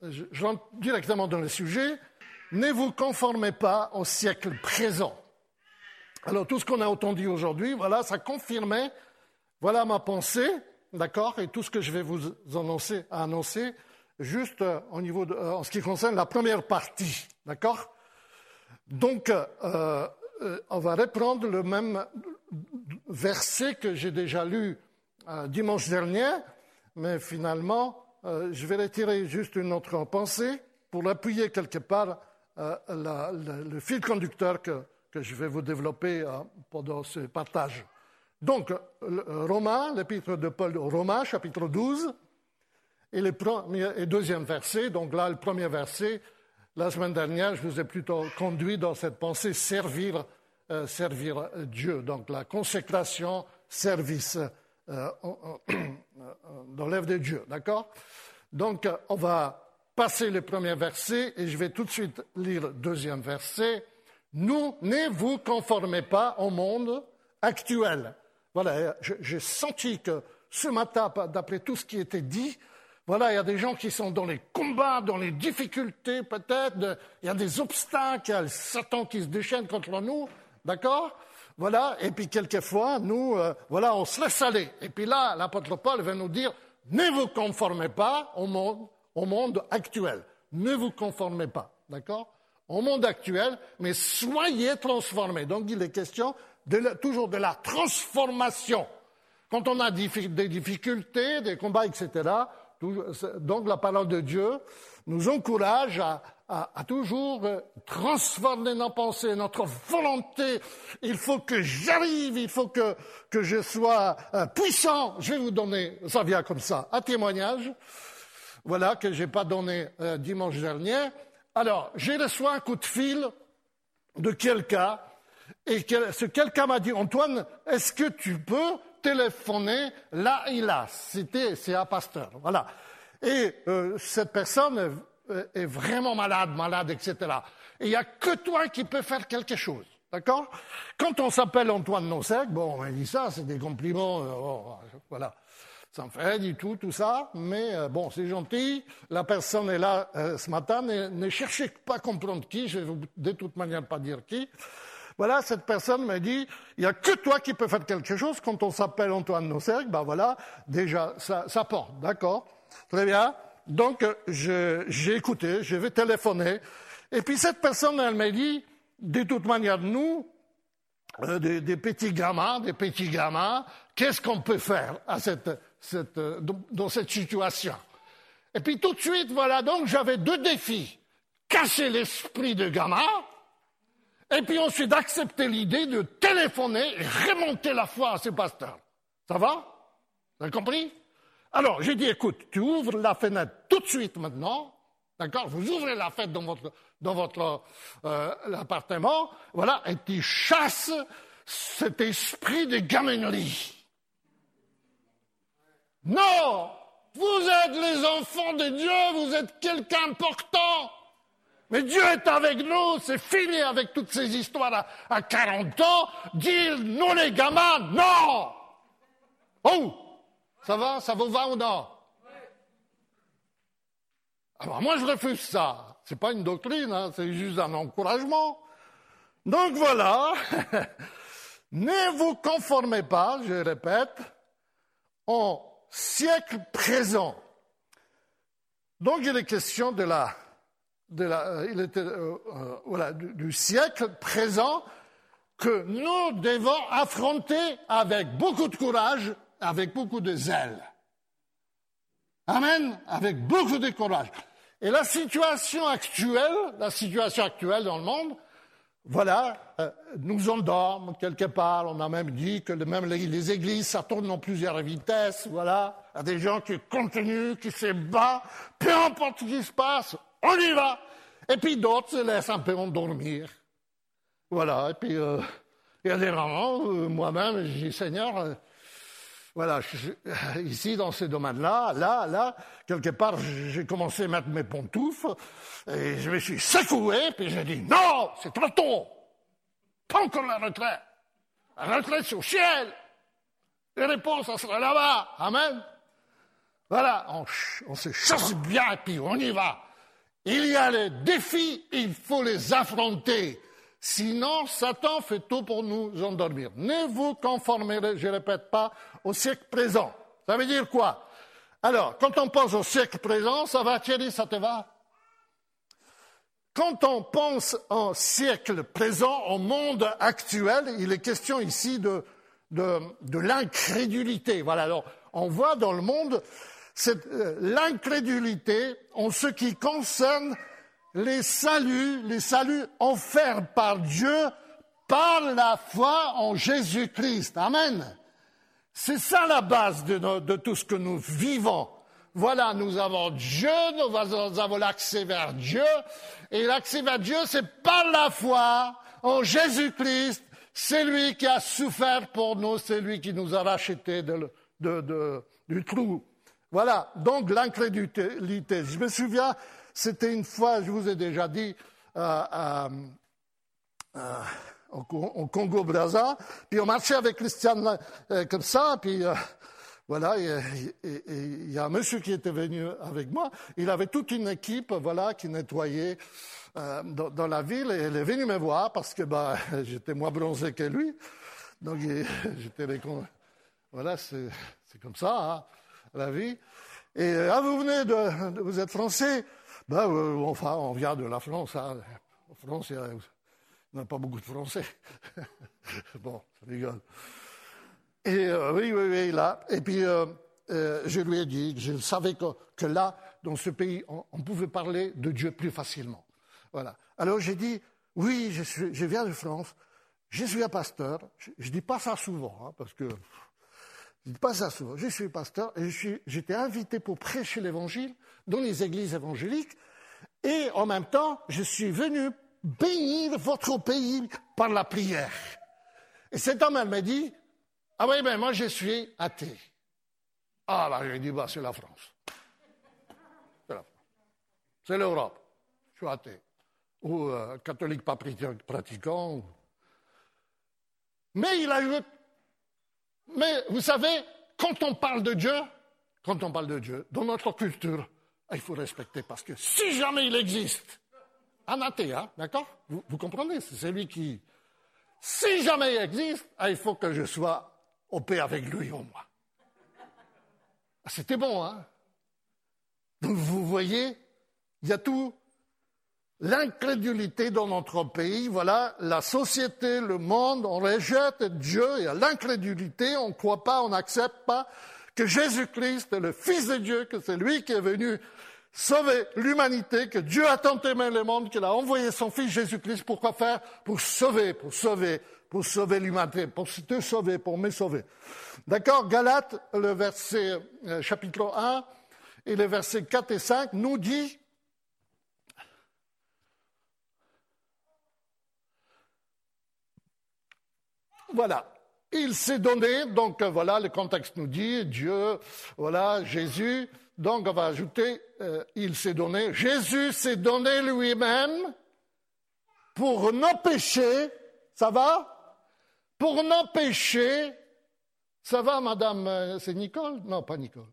je rentre directement dans le sujet. Ne vous conformez pas au siècle présent. Alors, tout ce qu'on a entendu aujourd'hui, voilà, ça confirmait, voilà ma pensée, d'accord, et tout ce que je vais vous annoncer juste au niveau en ce qui concerne la première partie, d'accord. Donc, on va reprendre le même verset que j'ai déjà lu dimanche dernier, mais finalement, je vais retirer juste une autre pensée pour appuyer quelque part le fil conducteur que je vais vous développer pendant ce partage. Donc, l'épître de Paul aux Romains, chapitre 12, et le premier et deuxième verset. Donc là, le premier verset, la semaine dernière, je vous ai plutôt conduit dans cette pensée servir Dieu. Donc la consécration, service dans l'œuvre de Dieu, d'accord? Donc, on va passer le premier verset et je vais tout de suite lire le deuxième verset. Ne vous conformez pas au monde actuel. Voilà, j'ai senti que ce matin, d'après tout ce qui était dit, voilà, il y a des gens qui sont dans les combats, dans les difficultés peut-être, il y a des obstacles, il y a le Satan qui se déchaîne contre nous, d'accord? Voilà, et puis quelquefois, nous, voilà, on se laisse aller. Et puis là, l'apôtre Paul va nous dire, ne vous conformez pas au monde actuel. Ne vous conformez pas, d'accord? Au monde actuel, mais soyez transformés. Donc, il est question toujours de la transformation. Quand on a des difficultés, des combats, etc., donc la parole de Dieu nous encourage à toujours transformer nos pensées, notre volonté. Il faut que j'arrive, il faut que je sois puissant. Je vais vous donner, ça vient comme ça, un témoignage, voilà, que je n'ai pas donné dimanche dernier. Alors, j'ai reçu un coup de fil de quelqu'un, et ce quelqu'un m'a dit, Antoine, est-ce que tu peux téléphoner là et là? C'est un pasteur, voilà. Et cette personne est vraiment malade, etc. Et il n'y a que toi qui peux faire quelque chose, d'accord? Quand on s'appelle Antoine Nosek, bon, on dit ça, c'est des compliments, voilà. Ça me fait du tout ça, mais bon, c'est gentil. La personne est là ce matin, ne cherchez pas à comprendre qui, je vais vous de toute manière pas dire qui. Voilà, cette personne m'a dit, il n'y a que toi qui peux faire quelque chose. Quand on s'appelle Antoine Nosek, ben voilà, déjà, ça porte, d'accord? Très bien. Donc, j'ai écouté, je vais téléphoner. Et puis cette personne, elle m'a dit, de toute manière, nous, des petits gamins, qu'est-ce qu'on peut faire dans cette situation? Et puis tout de suite, voilà, donc j'avais deux défis. Casser l'esprit de gamin, et puis ensuite accepter l'idée de téléphoner et remonter la foi à ces pasteurs. Ça va? Vous avez compris? Alors, j'ai dit, écoute, tu ouvres la fenêtre tout de suite maintenant, d'accord? Vous ouvrez la fenêtre dans votre appartement, voilà, et tu chasses cet esprit de gaminerie. Non! Vous êtes les enfants de Dieu, vous êtes quelqu'un d'important. Mais Dieu est avec nous, c'est fini avec toutes ces histoires à 40 ans. Dire, nous les gamins, non! Oh! Ça vous va ou non? Alors moi je refuse ça. C'est pas une doctrine, hein, c'est juste un encouragement. Donc voilà, ne vous conformez pas, je répète, au siècle présent. Donc il est question du siècle présent que nous devons affronter avec beaucoup de courage, avec beaucoup de zèle. Amen, avec beaucoup de courage. Et la situation actuelle dans le monde, voilà, nous endorme quelque part. On a même dit que même les églises, ça tourne en plusieurs vitesses, voilà. Il y a des gens qui continuent, qui se battent, peu importe ce qui se passe, on y va. Et puis d'autres se laissent un peu endormir. Voilà, et puis il y a des moments où moi-même, je dis, Seigneur, voilà, ici, dans ce domaine-là, là, quelque part, j'ai commencé à mettre mes pantoufles, et je me suis secoué, puis j'ai dit, non, c'est trop tôt. Pas encore la retraite. La retraite, c'est au ciel. Les réponses, ça sera là-bas. Amen. Voilà, on se chasse bien, et puis on y va. Il y a les défis, il faut les affronter. Sinon, Satan fait tout pour nous endormir. Ne vous conformez, je ne répète pas, au siècle présent. Ça veut dire quoi? Alors, quand on pense au siècle présent, ça va, Thierry, ça te va? Quand on pense au siècle présent, au monde actuel, il est question ici de l'incrédulité. Voilà, alors, on voit dans le monde l'incrédulité en ce qui concerne les saluts offerts par Dieu par la foi en Jésus-Christ. Amen. C'est ça la base de tout ce que nous vivons. Voilà, nous avons Dieu, nous avons l'accès vers Dieu, et l'accès vers Dieu, c'est par la foi en Jésus-Christ. C'est lui qui a souffert pour nous, c'est lui qui nous a rachetés du trou. Voilà, donc l'incrédulité. Je me souviens, c'était une fois, je vous ai déjà dit, au Congo-Brazza, puis on marchait avec Christian comme ça, puis voilà, il y a un monsieur qui était venu avec moi, il avait toute une équipe, voilà, qui nettoyait dans la ville, et il est venu me voir parce que j'étais moins bronzé que lui, donc j'étais voilà, c'est comme ça, hein, la vie. Et vous êtes français? Enfin, on vient de la France, hein. En France, il n'y a pas beaucoup de Français. Bon, ça rigole. Et oui, là. Et puis, je lui ai dit, je savais que là, dans ce pays, on pouvait parler de Dieu plus facilement. Voilà. Alors, j'ai dit, oui, je viens de France, je suis un pasteur. Je ne dis pas ça souvent, hein, parce que... Je ne dis pas ça souvent. Je suis pasteur et j'étais invité pour prêcher l'évangile dans les églises évangéliques. Et en même temps, je suis venu bénir votre pays par la prière. Et cet homme, elle m'a dit, ah oui, mais moi je suis athée. Ah là, j'ai dit, c'est la France. C'est la France. C'est l'Europe. Je suis athée. Ou catholique pas pratiquant. Mais il ajoute, mais vous savez, quand on parle de Dieu, dans notre culture, il faut respecter parce que si jamais il existe un athée, hein, d'accord? Vous comprenez? C'est lui qui... Si jamais il existe, il faut que je sois en paix avec lui au moins. C'était bon, hein? Donc vous voyez, il y a tout. L'incrédulité dans notre pays, voilà, la société, le monde, on rejette Dieu, il y a l'incrédulité, on ne croit pas, on n'accepte pas que Jésus-Christ est le Fils de Dieu, que c'est lui qui est venu sauver l'humanité, que Dieu a tant aimé le monde qu'il a envoyé son Fils Jésus-Christ. Pourquoi faire? Pour sauver l'humanité, pour te sauver, pour me sauver. D'accord? Galates, le verset, chapitre 1, et les versets 4 et 5 nous dit, voilà, il s'est donné, donc voilà, le contexte nous dit, Dieu, voilà, Jésus, donc on va ajouter, il s'est donné, Jésus s'est donné lui-même pour nos péchés, ça va? Pour nos péchés, ça va madame, c'est Nicole? Non, pas Nicole.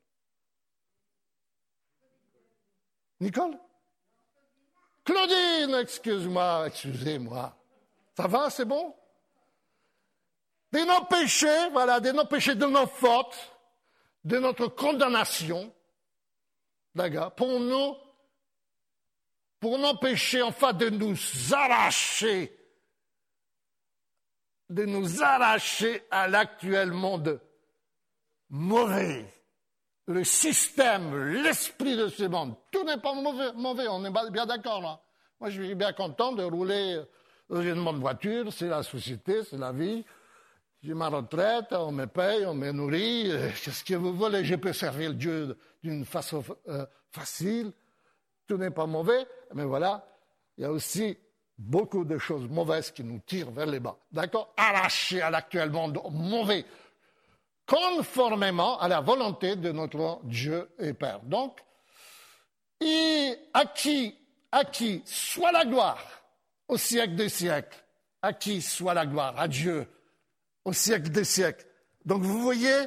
Nicole? Claudine, excusez-moi. Ça va, c'est bon? De nos péchés, voilà, de nos péchés, de nos fautes, de notre condamnation, d'accord, pour nos péchés, enfin, de nous arracher à l'actuel monde mauvais. Le système, l'esprit de ce monde, tout n'est pas mauvais, on est bien d'accord, là. Moi, je suis bien content de rouler dans une bonne voiture, c'est la société, c'est la vie. J'ai ma retraite, on me paye, on me nourrit. Qu'est-ce que vous voulez? Je peux servir Dieu d'une façon facile. Tout n'est pas mauvais, mais voilà, il y a aussi beaucoup de choses mauvaises qui nous tirent vers les bas. D'accord? Arrachés à l'actuel monde mauvais, conformément à la volonté de notre Dieu et Père. Donc, et à qui soit la gloire au siècle des siècles, à qui soit la gloire, à Dieu, au siècle des siècles. Donc vous voyez,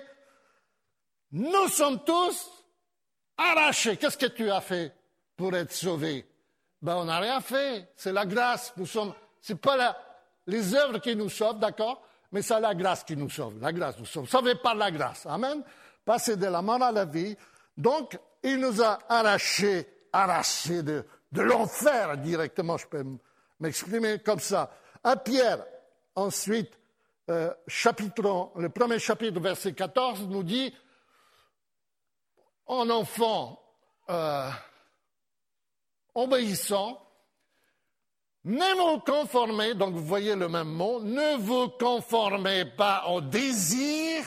nous sommes tous arrachés. Qu'est-ce que tu as fait pour être sauvé? Ben, on n'a rien fait. C'est la grâce. C'est pas les œuvres qui nous sauvent, d'accord? Mais c'est la grâce qui nous sauve. La grâce, nous sommes sauvés par la grâce. Amen. Passer de la mort à la vie. Donc, il nous a arrachés de l'enfer directement. Je peux m'exprimer comme ça. À Pierre, ensuite, le premier chapitre, verset 14, nous dit, en enfant obéissant, ne vous conformez, donc vous voyez le même mot, ne vous conformez pas au désir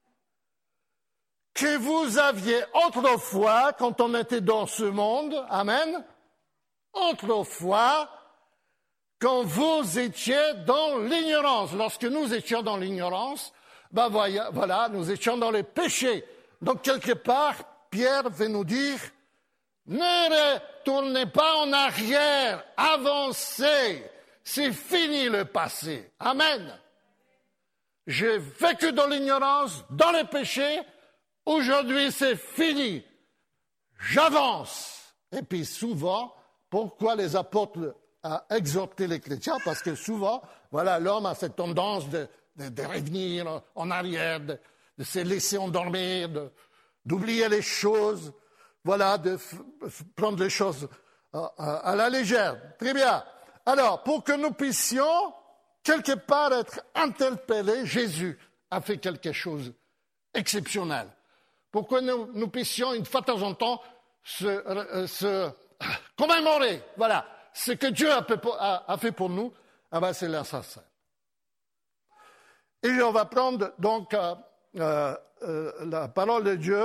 que vous aviez autrefois quand on était dans ce monde. Amen. Autrefois, quand vous étiez dans l'ignorance. Lorsque nous étions dans l'ignorance, ben voilà, nous étions dans les péchés. Donc quelque part, Pierre veut nous dire, ne retournez pas en arrière, avancez, c'est fini le passé. Amen. J'ai vécu dans l'ignorance, dans les péchés, aujourd'hui c'est fini, j'avance. Et puis souvent, pourquoi les apôtres ont exhorté les chrétiens? Parce que souvent, voilà, l'homme a cette tendance de revenir en arrière, de se laisser endormir, d'oublier les choses, voilà, de prendre les choses à la légère. Très bien. Alors, pour que nous puissions quelque part être interpellés, Jésus a fait quelque chose d'exceptionnel. Pour que nous puissions, une fois de temps en temps, se commémorer, voilà, ce que Dieu a fait pour nous, c'est l'assassin. Et on va prendre donc la parole de Dieu,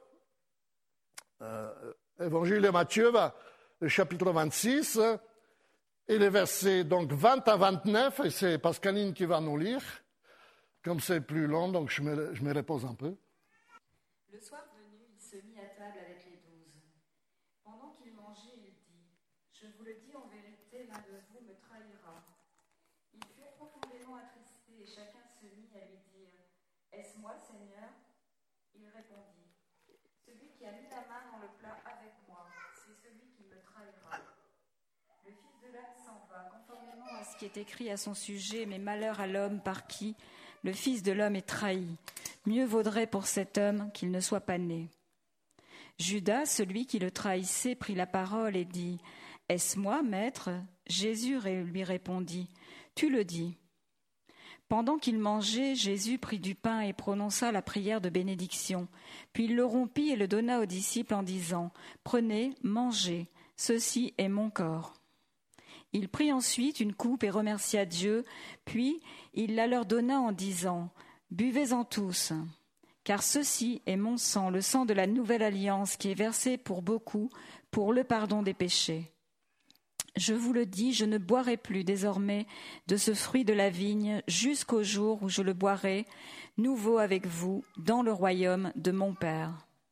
Évangile de Matthieu, le chapitre 26, et les versets donc 20 à 29, et c'est Pascaline qui va nous lire. Comme c'est plus long, donc je me repose un peu. Le soir venu, il se mit à table avec les 12. Pendant qu'il mangeait, il dit, « Je vous le dis en vérité, l'un de vous me trahira. » Ils furent profondément attristés et chacun se mit à lui dire, « Est-ce moi, Seigneur ?» Il répondit, « Celui qui a mis la main dans le plat avec moi, c'est celui qui me trahira. » Le Fils de l'homme s'en va, conformément à ce qui est écrit à son sujet, mais malheur à l'homme par qui le Fils de l'homme est trahi. Mieux vaudrait pour cet homme qu'il ne soit pas né. Judas, celui qui le trahissait, prit la parole et dit, « Est-ce moi, maître ?» Jésus lui répondit, « Tu le dis. » Pendant qu'il mangeait, Jésus prit du pain et prononça la prière de bénédiction. Puis il le rompit et le donna aux disciples en disant, « Prenez, mangez, ceci est mon corps. » Il prit ensuite une coupe et remercia Dieu, puis il la leur donna en disant, « Buvez-en tous, car ceci est mon sang, le sang de la nouvelle alliance qui est versé pour beaucoup, pour le pardon des péchés. Je vous le dis, je ne boirai plus désormais de ce fruit de la vigne jusqu'au jour où je le boirai, nouveau avec vous, dans le royaume de mon Père. »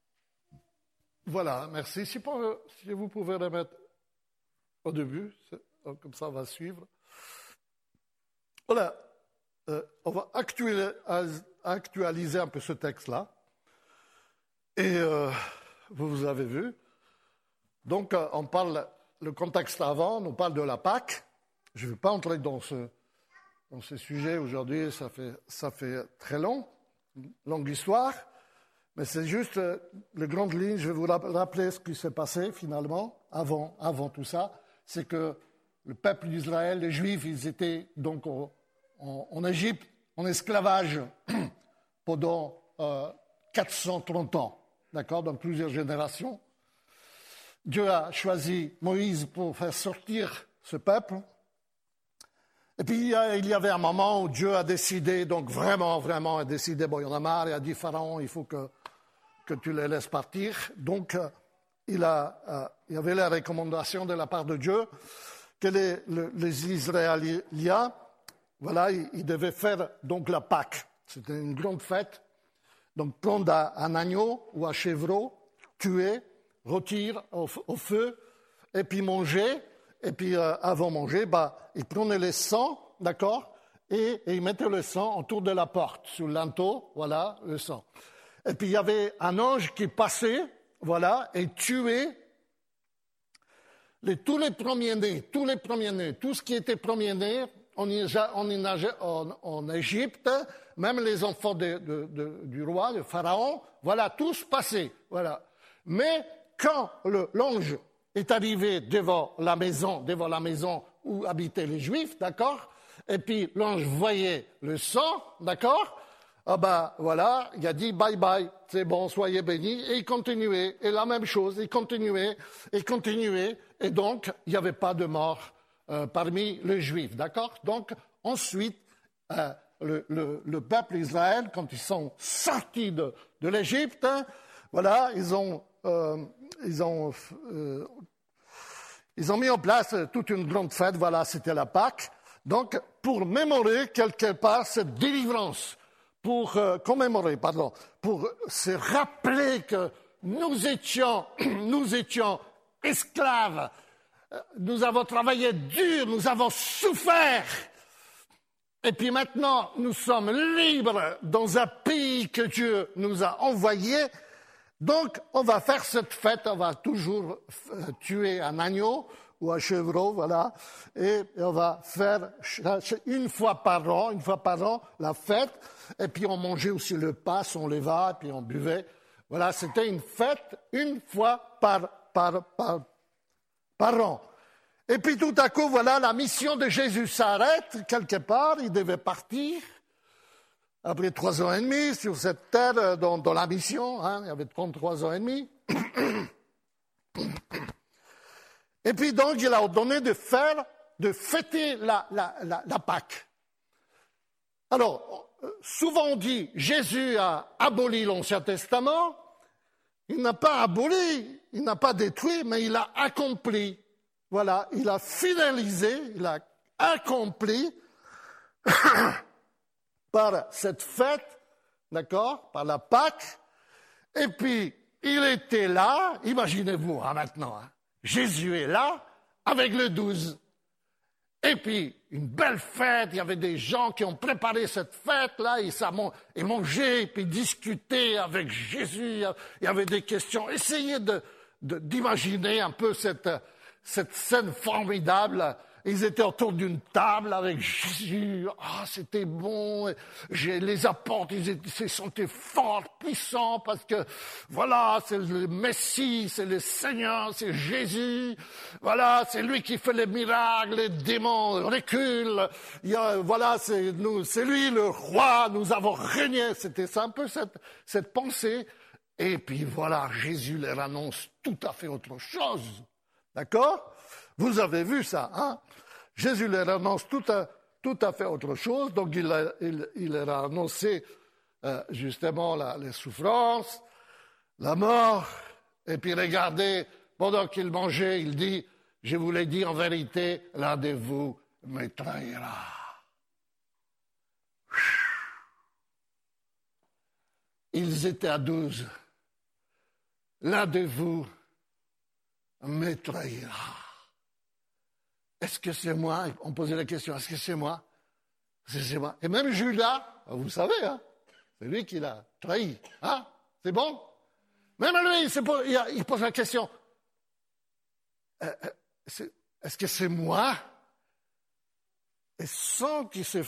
Voilà, merci. Si vous pouvez remettre au début, comme ça on va suivre. Voilà, on va actualiser un peu ce texte-là. Et vous avez vu. Donc on parle, le contexte avant, on parle de la Pâque. Je ne vais pas entrer dans ce sujet aujourd'hui, ça fait très long, longue histoire. Mais c'est juste les grandes lignes. Je vais vous rappeler ce qui s'est passé finalement, avant tout ça. C'est que le peuple d'Israël, les Juifs, ils étaient donc en Égypte, en esclavage pendant 430 ans, d'accord, dans plusieurs générations. Dieu a choisi Moïse pour faire sortir ce peuple. Et puis il y avait un moment où Dieu a décidé, donc vraiment a décidé, bon, il y en a marre, il a dit Pharaon, il faut que tu les laisses partir. Donc il y avait la recommandation de la part de Dieu que les Israéliens, voilà, ils devaient faire donc la Pâque. C'était une grande fête. Donc prendre un agneau ou un chevreau, tuer, rôtir au feu, et puis manger. Et puis avant de manger, ils prenaient le sang, d'accord, et ils mettaient le sang autour de la porte, sur le linteau, voilà, le sang. Et puis il y avait un ange qui passait, voilà, et tuait tous les premiers-nés, tout ce qui était premier-né en Égypte, même les enfants du roi, du pharaon, voilà, tous passés, voilà. Mais quand l'ange est arrivé devant la maison où habitaient les Juifs, d'accord, et puis l'ange voyait le sang, d'accord, ah ben voilà, il a dit bye bye, c'est bon, soyez bénis, et il continuait, et la même chose, il continuait, et donc il n'y avait pas de mort parmi les Juifs, d'accord. Donc ensuite, le peuple Israël, quand ils sont sortis de l'Égypte, hein, voilà, ils ont mis en place toute une grande fête, voilà, c'était la Pâque, donc pour mémorer quelque part cette délivrance, pour se rappeler que nous étions esclaves, nous avons travaillé dur, nous avons souffert, et puis maintenant nous sommes libres dans un pays que Dieu nous a envoyé. Donc on va faire cette fête, on va toujours tuer un agneau ou un chevreau, voilà, et on va faire une fois par an la fête, et puis on mangeait aussi le pain, on leva, et puis on buvait. Voilà, c'était une fête une fois par an. Et puis tout à coup, voilà, la mission de Jésus s'arrête quelque part, il devait partir. Après 3 ans et demi sur cette terre, dans la mission, hein, il y avait 33 ans et demi. Et puis donc, il a ordonné de fêter la Pâque. Alors, souvent on dit, Jésus a aboli l'Ancien Testament. Il n'a pas aboli, il n'a pas détruit, mais il a accompli. Voilà, il a finalisé, il a accompli par cette fête, d'accord, par la Pâque. Et puis, il était là, imaginez-vous maintenant, hein, Jésus est là avec le 12. Et puis, une belle fête, il y avait des gens qui ont préparé cette fête-là, ils mangeaient, et puis discutaient avec Jésus, il y avait des questions. Essayez d'imaginer un peu cette scène formidable. Ils étaient autour d'une table avec Jésus. Ah, c'était bon. Les apôtres, ils se sentaient forts, puissants, parce que, voilà, c'est le Messie, c'est le Seigneur, c'est Jésus. Voilà, c'est lui qui fait les miracles, les démons reculent. Voilà, c'est lui le roi, nous avons régné. C'était un peu cette pensée. Et puis voilà, Jésus leur annonce tout à fait autre chose. D'accord ? Vous avez vu ça, hein? Jésus leur annonce tout à fait autre chose. Donc il leur a annoncé justement les souffrances, la mort. Et puis regardez, pendant qu'il mangeait, il dit, je vous l'ai dit en vérité, l'un de vous me trahira. Ils étaient à 12. L'un de vous me trahira. Est-ce que c'est moi? On posait la question, est-ce que c'est moi? C'est moi. Et même Judas, vous savez, hein, c'est lui qui l'a trahi. Hein? C'est bon? Même lui, il pose la question, est-ce que c'est moi? Et sans qu'il se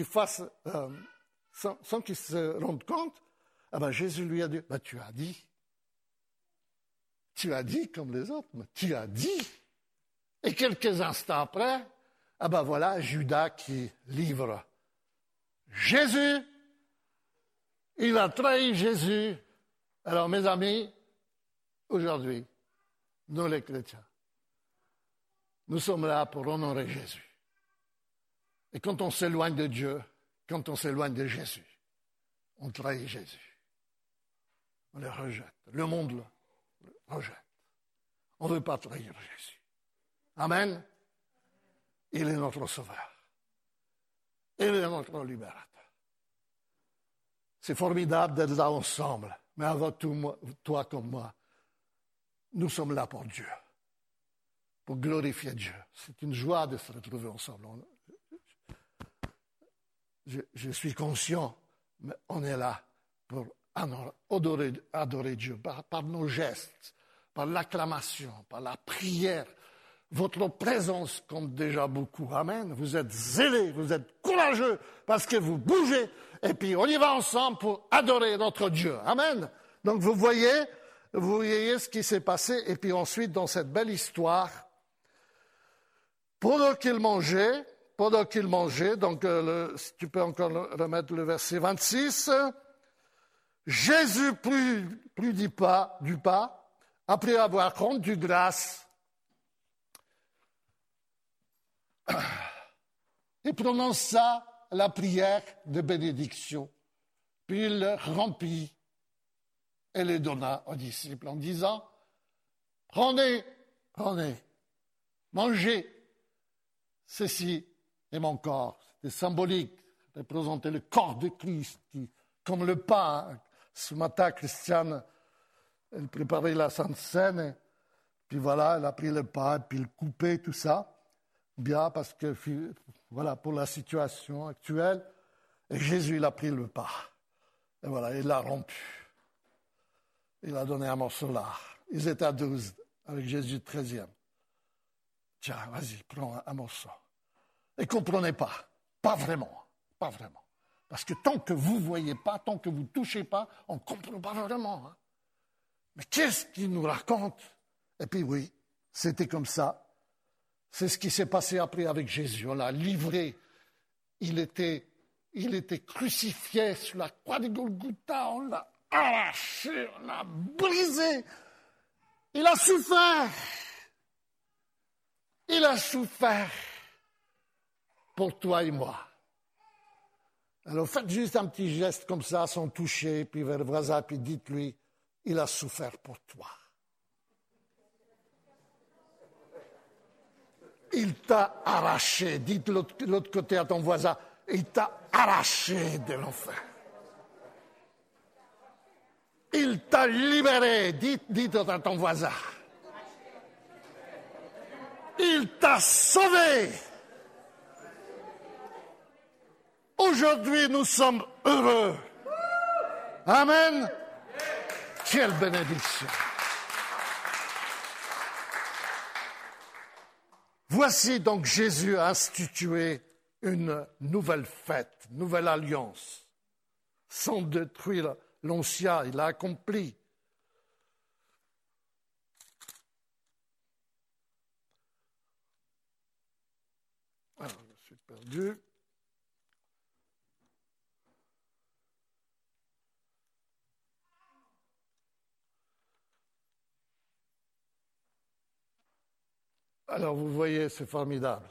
rende compte, Jésus lui a dit, tu as dit. Tu as dit comme les autres, mais tu as dit. Et quelques instants après, voilà Judas qui livre Jésus. Il a trahi Jésus. Alors mes amis, aujourd'hui, nous les chrétiens, nous sommes là pour honorer Jésus. Et quand on s'éloigne de Dieu, quand on s'éloigne de Jésus, on trahit Jésus. On le rejette. Le monde le rejette. On ne veut pas trahir Jésus. Amen. Il est notre sauveur. Il est notre libérateur. C'est formidable d'être là ensemble. Mais avant tout, toi comme moi, nous sommes là pour Dieu. Pour glorifier Dieu. C'est une joie de se retrouver ensemble. Je suis conscient, mais on est là pour adorer Dieu par nos gestes, par l'acclamation, par la prière. votre présence compte déjà beaucoup. Amen. Vous êtes zélés, vous êtes courageux parce que vous bougez. Et puis on y va ensemble pour adorer notre Dieu. Amen. Donc vous voyez ce qui s'est passé. Et puis ensuite, dans cette belle histoire, pendant qu'il mangeait, donc si tu peux encore remettre le verset 26, Jésus prit du pain, après avoir rendu grâce, et prononça la prière de bénédiction. Puis il le remplit et le donna aux disciples en disant, prenez, mangez, ceci est mon corps. C'était symbolique, représentait le corps de Christ, qui, comme le pain. Ce matin, Christiane, elle préparait la Sainte Seine, puis voilà, elle a pris le pain, puis elle coupait tout ça, bien, parce que, voilà, pour la situation actuelle, et Jésus, il a pris le pain, et voilà, il l'a rompu. Il a donné un morceau là. Ils étaient à 12, avec Jésus 13e. Tiens, vas-y, prends un morceau. Et ne comprenez pas vraiment. Parce que tant que vous ne voyez pas, tant que vous ne touchez pas, on ne comprend pas vraiment. Hein. Mais qu'est-ce qu'il nous raconte? Et puis oui, c'était comme ça. C'est ce qui s'est passé après avec Jésus. On l'a livré. Il était crucifié sur la croix de Golgotha. On l'a arraché, on l'a brisé. Il a souffert pour toi et moi. Alors faites juste un petit geste comme ça, sans toucher, puis vers le voisin, puis dites-lui, il a souffert pour toi. Il t'a arraché, dites l'autre côté à ton voisin, il t'a arraché de l'enfer. Il t'a libéré, dites à ton voisin. Il t'a sauvé. Aujourd'hui, nous sommes heureux. Amen. Quelle bénédiction. Voici donc Jésus a institué une nouvelle fête, nouvelle alliance. Sans détruire l'ancien, il l'a accompli. Alors, je suis perdu. Alors, vous voyez, c'est formidable.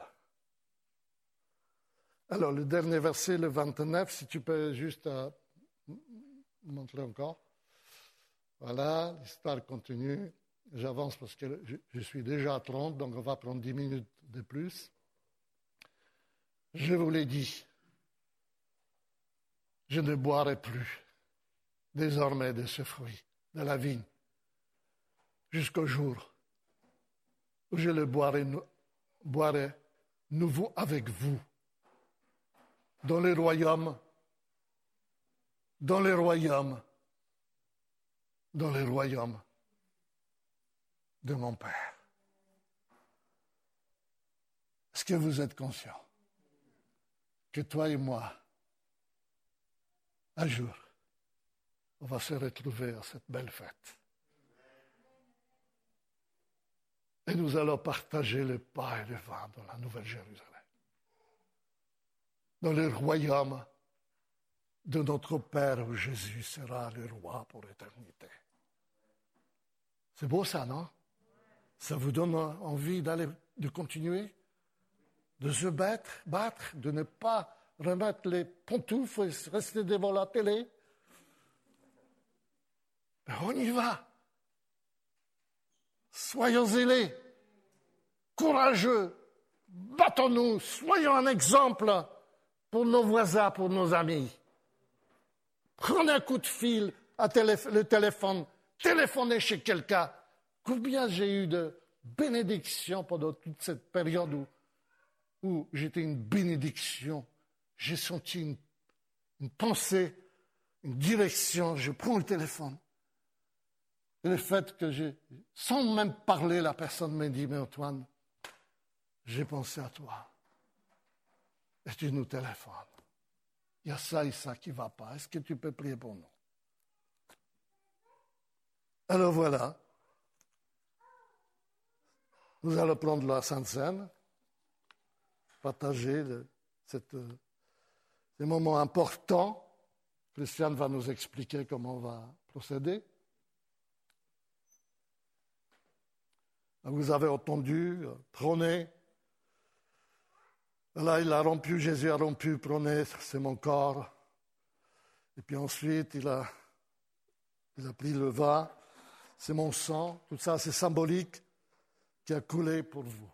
Alors, le dernier verset, le 29, si tu peux juste montrer encore. Voilà, l'histoire continue. J'avance parce que je suis déjà à 30, donc on va prendre 10 minutes de plus. Je vous l'ai dit, je ne boirai plus désormais de ce fruit, de la vigne, jusqu'au jour où je le boirai nouveau avec vous dans le royaume de mon Père. Est-ce que vous êtes conscient que toi et moi, un jour, on va se retrouver à cette belle fête? Et nous allons partager le pain et le vin dans la Nouvelle Jérusalem, dans le royaume de notre Père où Jésus sera le roi pour l'éternité. C'est beau ça, non? Ça vous donne envie de continuer? De se battre, de ne pas remettre les pantoufles et rester devant la télé? Mais on y va. Soyons zélés, courageux, battons-nous, soyons un exemple pour nos voisins, pour nos amis. Prenez un coup de fil, le téléphone, téléphonez chez quelqu'un. Combien j'ai eu de bénédictions pendant toute cette période où j'étais une bénédiction. J'ai senti une pensée, une direction. Je prends le téléphone. Et le fait que sans même parler, la personne me dit, mais Antoine, j'ai pensé à toi. Et tu nous téléphones. Il y a ça et ça qui ne va pas. Est-ce que tu peux prier pour nous? Alors voilà. Nous allons prendre la Sainte Seine, partager ces moments importants. Christiane va nous expliquer comment on va procéder. Vous avez entendu, prenez. Là, Jésus a rompu, prenez, c'est mon corps. Et puis ensuite, il a pris le vin, c'est mon sang. Tout ça, c'est symbolique qui a coulé pour vous.